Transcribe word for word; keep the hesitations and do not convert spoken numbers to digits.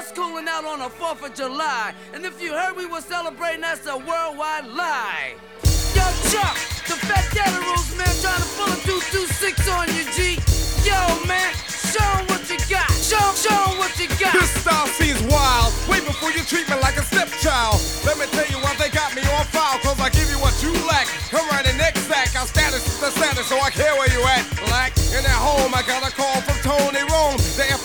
us cooling out on the fourth of July. And if you heard we were celebrating, that's a worldwide lie. Yo, Chuck, the Fat Daddy rules, man, trying to pull a two two six on you, G. Yo, man, show 'em what you got. Show 'em, show 'em what you got. This style seems wild. Way before you treat me like a stepchild. Let me tell you why they got me on file. Cause I give you what you lack. Come right in next sack. Our status is the status, so I care where you at. Black in that home, I got a call from Tony Rome. The